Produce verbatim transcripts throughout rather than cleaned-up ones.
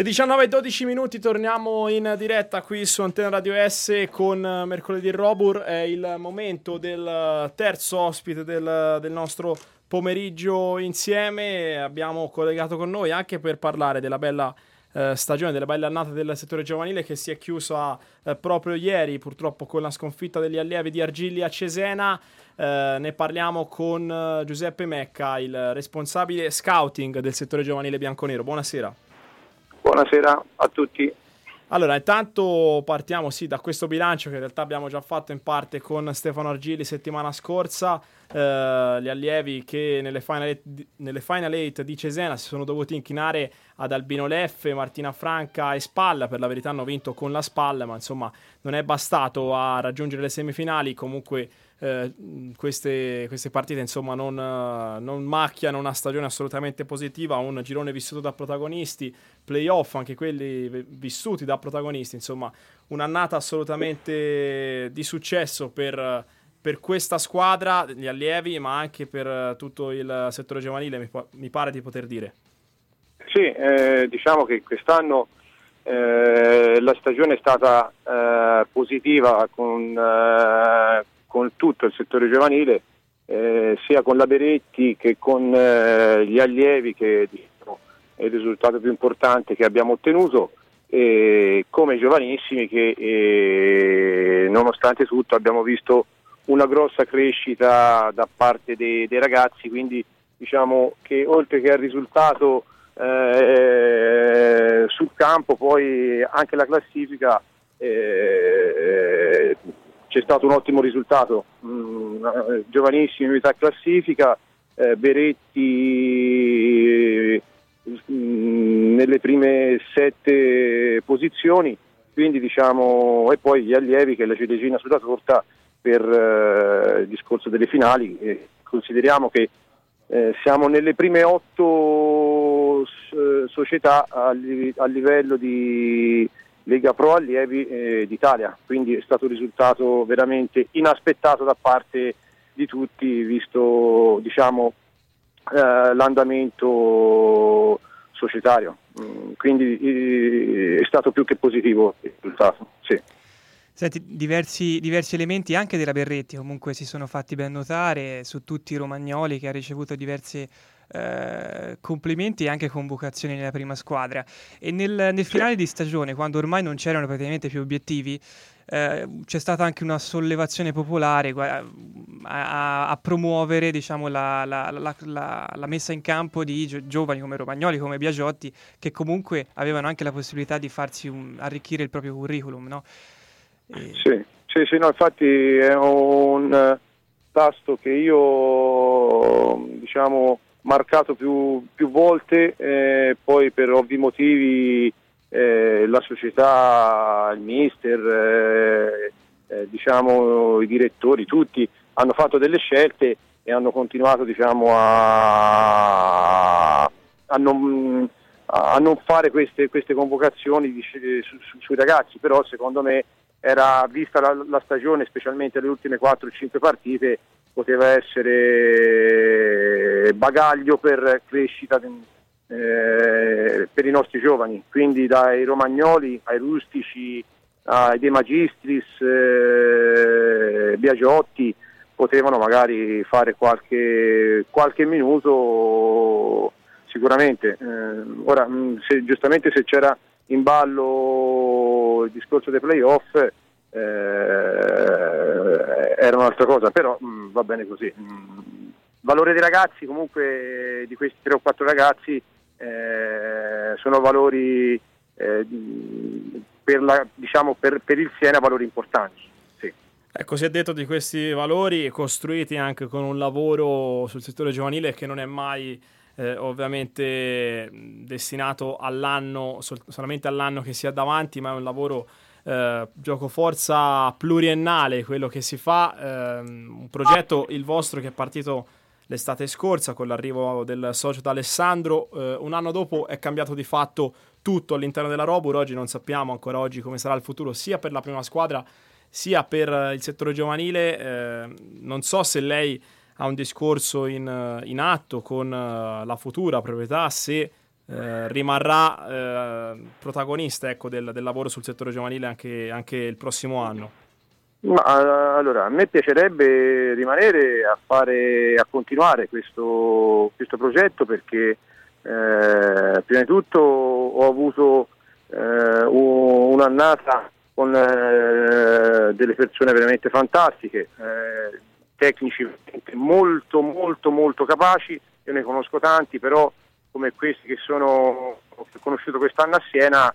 Le diciannove e dodici minuti, torniamo in diretta qui su Antena Radio S con Mercoledì Robur. È il momento del terzo ospite del, del nostro pomeriggio insieme. Abbiamo collegato con noi anche per parlare della bella eh, stagione, della bella annata del settore giovanile che si è chiusa eh, proprio ieri, purtroppo con la sconfitta degli allievi di Argilli a Cesena. Eh, ne parliamo con eh, Giuseppe Mecca, il responsabile scouting del settore giovanile bianconero. Buonasera. Buonasera a tutti. Allora, intanto partiamo sì da questo bilancio che in realtà abbiamo già fatto in parte con Stefano Argilli settimana scorsa. Eh, gli allievi che nelle Final eight, nelle Final eight di Cesena si sono dovuti inchinare ad Albino Leffe, Martina Franca e Spalla. Per la verità hanno vinto con la Spalla, ma insomma non è bastato a raggiungere le semifinali. Comunque eh, queste, queste partite insomma non, non macchiano una stagione assolutamente positiva, un girone vissuto da protagonisti, playoff anche quelli vissuti da protagonisti, insomma un'annata assolutamente di successo per, per questa squadra, gli allievi, ma anche per tutto il settore giovanile, mi, mi pare di poter dire. Sì, eh, diciamo che quest'anno eh, la stagione è stata eh, positiva con, eh, con tutto il settore giovanile, eh, sia con la Beretti che con eh, gli allievi, che diciamo, è il risultato più importante che abbiamo ottenuto, e come giovanissimi che eh, nonostante tutto abbiamo visto una grossa crescita da parte dei, dei ragazzi, quindi diciamo che oltre che al risultato eh, sul campo, poi anche la classifica eh, c'è stato un ottimo risultato, mm, giovanissimi in metà classifica, eh, Beretti mm, nelle prime sette posizioni, quindi diciamo, e poi gli allievi che è la ciliegina sulla torta per eh, il discorso delle finali. Eh, consideriamo che eh, siamo nelle prime otto s- società a, li- a livello di Lega Pro Allievi eh, d'Italia, quindi è stato un risultato veramente inaspettato da parte di tutti, visto diciamo eh, l'andamento societario, mm, quindi eh, è stato più che positivo il risultato, sì. Senti, diversi, diversi elementi anche della Berretti comunque si sono fatti ben notare, su tutti i romagnoli, che ha ricevuto diversi eh, complimenti e anche convocazioni nella prima squadra. E nel, nel finale di stagione, quando ormai non c'erano praticamente più obiettivi, eh, c'è stata anche una sollevazione popolare a, a, a promuovere, diciamo, la, la, la, la, la messa in campo di gio- giovani come Romagnoli, come Biagiotti, che comunque avevano anche la possibilità di farsi un, arricchire il proprio curriculum, no? E... Sì, sì, sì, no, infatti è un tasto che io diciamo marcato più, più volte, eh, poi per ovvi motivi eh, la società, il mister, eh, eh, diciamo i direttori, tutti hanno fatto delle scelte e hanno continuato diciamo a, a, non, a non fare queste, queste convocazioni di, su, su, sui ragazzi, però secondo me era, vista la, la stagione, specialmente le ultime quattro cinque partite, poteva essere bagaglio per crescita eh, per i nostri giovani, quindi dai Romagnoli ai Rustici ai De Magistris, eh, Biagiotti potevano magari fare qualche, qualche minuto sicuramente. Eh, ora se, giustamente se c'era in ballo il discorso dei playoff eh, era un'altra cosa, però mh, va bene così. Mh, valore dei ragazzi, comunque di questi tre o quattro ragazzi eh, sono valori eh, per, la, diciamo, per, per il Siena, valori importanti. Sì. Ecco, si è detto di questi valori costruiti anche con un lavoro sul settore giovanile che non è mai Eh, ovviamente destinato all'anno, sol- solamente all'anno che si ha davanti, ma è un lavoro eh, gioco forza pluriennale quello che si fa, ehm, un progetto il vostro che è partito l'estate scorsa con l'arrivo del socio D'Alessandro, eh, un anno dopo è cambiato di fatto tutto all'interno della Robur. Oggi non sappiamo ancora oggi come sarà il futuro sia per la prima squadra sia per il settore giovanile. Eh, non so se lei ha un discorso in, in atto con uh, la futura proprietà, se eh, rimarrà eh, protagonista, ecco, del, del lavoro sul settore giovanile anche, anche il prossimo anno? Ma, allora, a me piacerebbe rimanere a fare, a continuare questo, questo progetto, perché eh, prima di tutto ho avuto eh, un'annata con eh, delle persone veramente fantastiche, eh, tecnici molto molto molto capaci. Io ne conosco tanti, però come questi che sono che ho conosciuto quest'anno a Siena,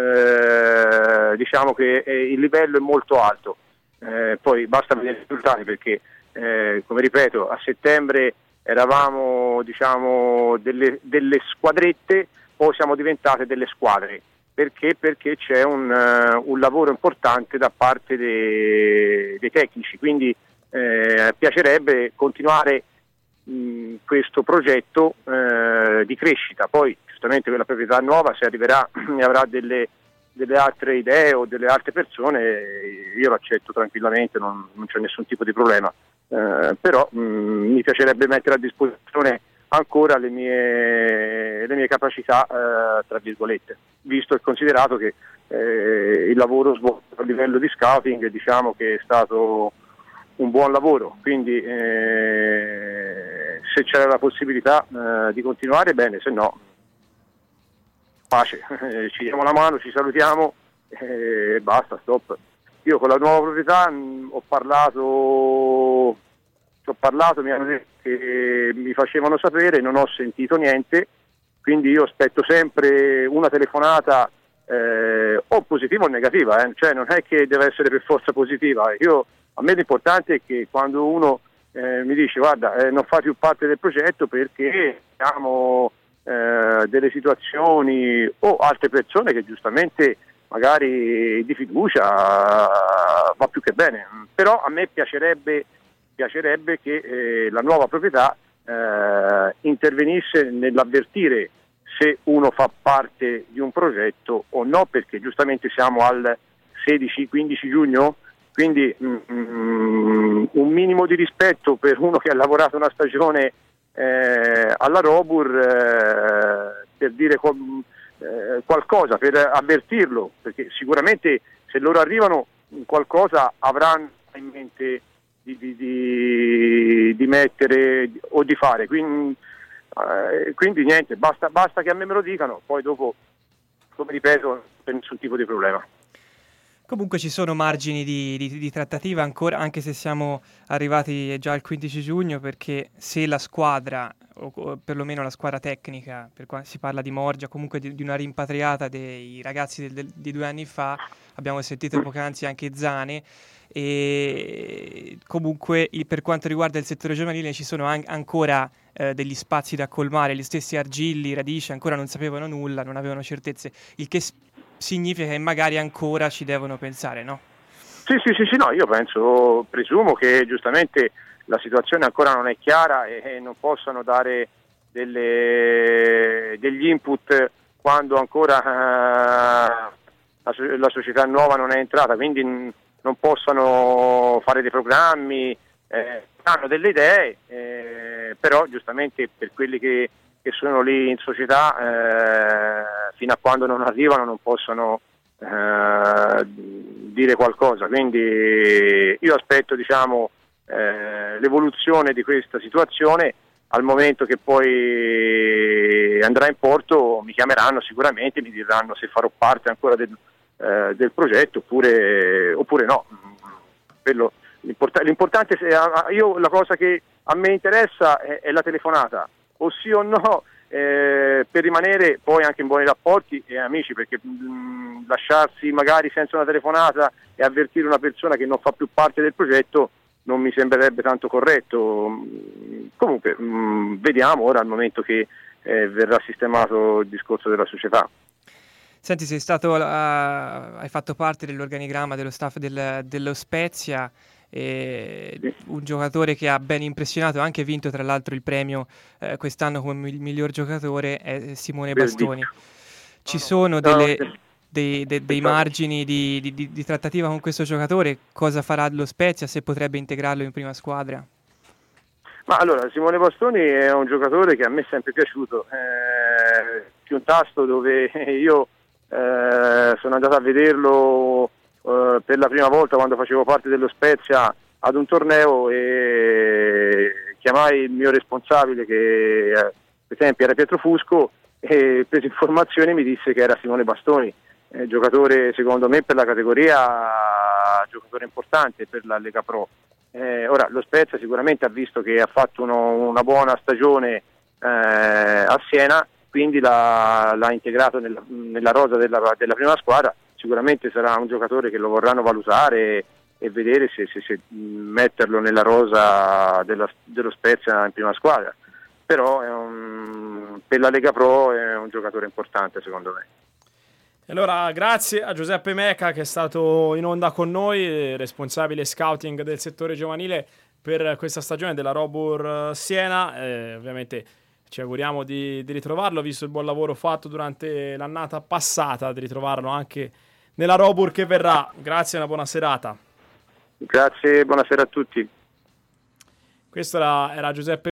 eh, diciamo che eh, il livello è molto alto. Eh, poi basta vedere i risultati, perché eh, come ripeto, a settembre eravamo, diciamo, delle, delle squadrette, poi siamo diventate delle squadre. Perché? Perché c'è un, uh, un lavoro importante da parte dei, dei tecnici, quindi eh, piacerebbe continuare mh, questo progetto eh, di crescita. Poi giustamente quella proprietà nuova, se arriverà e avrà delle delle altre idee o delle altre persone, io lo accetto tranquillamente, non, non c'è nessun tipo di problema, eh, però mh, mi piacerebbe mettere a disposizione ancora le mie, le mie capacità, eh, tra virgolette, visto e considerato che eh, il lavoro svolto a livello di scouting, diciamo che è stato un buon lavoro, quindi eh, se c'era la possibilità eh, di continuare bene, se no pace, eh, ci diamo la mano, ci salutiamo e eh, basta, stop. Io con la nuova proprietà mh, ho parlato, ci ho parlato, mi hanno detto che mi facevano sapere, non ho sentito niente, quindi io aspetto sempre una telefonata, eh, o positiva o negativa, eh. Cioè non è che deve essere per forza positiva. Io, a me l'importante è che quando uno eh, mi dice guarda, eh, non fa più parte del progetto perché siamo Eh, delle situazioni o altre persone che giustamente magari di fiducia uh, va più che bene, però a me piacerebbe, piacerebbe che eh, la nuova proprietà eh, intervenisse nell'avvertire se uno fa parte di un progetto o no, perché giustamente siamo al sedici quindici giugno, quindi mm, un minimo di rispetto per uno che ha lavorato una stagione Eh, alla Robur, eh, per dire qual- eh, qualcosa, per avvertirlo, perché sicuramente se loro arrivano qualcosa avranno in mente di, di, di, di mettere o di fare, quindi, eh, quindi niente, basta, basta che a me me lo dicano, poi dopo, come ripeto, non c'è nessun tipo di problema. Comunque ci sono margini di, di, di trattativa ancora, anche se siamo arrivati già al quindici giugno, perché se la squadra, o, o perlomeno la squadra tecnica, per quando si parla di Morgia, comunque di, di una rimpatriata dei ragazzi del, del, di due anni fa, abbiamo sentito poc'anzi anche Zane, e comunque per quanto riguarda il settore giovanile ci sono an- ancora eh, degli spazi da colmare. Gli stessi Argilli, Radice ancora non sapevano nulla, non avevano certezze, il che sp- significa che magari ancora ci devono pensare, no? Sì, sì, sì, sì, no, io penso, presumo che giustamente la situazione ancora non è chiara e, e non possano dare delle, degli input quando ancora uh, la, la società nuova non è entrata, quindi n- non possano fare dei programmi, eh, hanno delle idee, eh, però giustamente per quelli che che sono lì in società, eh, fino a quando non arrivano non possono eh, dire qualcosa, quindi io aspetto, diciamo, eh, l'evoluzione di questa situazione. Al momento che poi andrà in porto mi chiameranno sicuramente, mi diranno se farò parte ancora del, eh, del progetto oppure, oppure no. Quello, l'import- l'importante, se, io la cosa che a me interessa è, è la telefonata, o sì o no, eh, per rimanere poi anche in buoni rapporti e amici, perché mh, lasciarsi magari senza una telefonata e avvertire una persona che non fa più parte del progetto non mi sembrerebbe tanto corretto. Comunque mh, vediamo ora, al momento che eh, verrà sistemato il discorso della società. Senti, sei stato, uh, hai fatto parte dell'organigramma dello staff del, dello Spezia, e Sì. un giocatore che ha ben impressionato, ha anche vinto tra l'altro il premio eh, quest'anno come il miglior giocatore, è Simone Bastoni. Ci sono delle, dei, de, dei margini di, di, di trattativa con questo giocatore? Cosa farà lo Spezia, se potrebbe integrarlo in prima squadra? Ma allora, Simone Bastoni è un giocatore che a me è sempre piaciuto, eh, tutti un tasto dove io eh, sono andato a vederlo eh, per la prima volta quando facevo parte dello Spezia ad un torneo, e chiamai il mio responsabile, che eh, per esempio era Pietro Fusco, e prese informazioni e mi disse che era Simone Bastoni, eh, giocatore secondo me per la categoria, giocatore importante per la Lega Pro. Eh, ora lo Spezia sicuramente ha visto che ha fatto uno, una buona stagione eh, a Siena, quindi l'ha, l'ha integrato nella, nella rosa della, della prima squadra. Sicuramente sarà un giocatore che lo vorranno valutare e, e vedere se, se, se metterlo nella rosa della, dello Spezia in prima squadra, però è un, per la Lega Pro è un giocatore importante secondo me. Allora, grazie a Giuseppe Meca, che è stato in onda con noi, responsabile scouting del settore giovanile per questa stagione della Robur Siena. Eh, ovviamente ci auguriamo di, di ritrovarlo, visto il buon lavoro fatto durante l'annata passata, di ritrovarlo anche nella Robur che verrà. Grazie e una buona serata. Grazie, buonasera a tutti. Questo era, era Giuseppe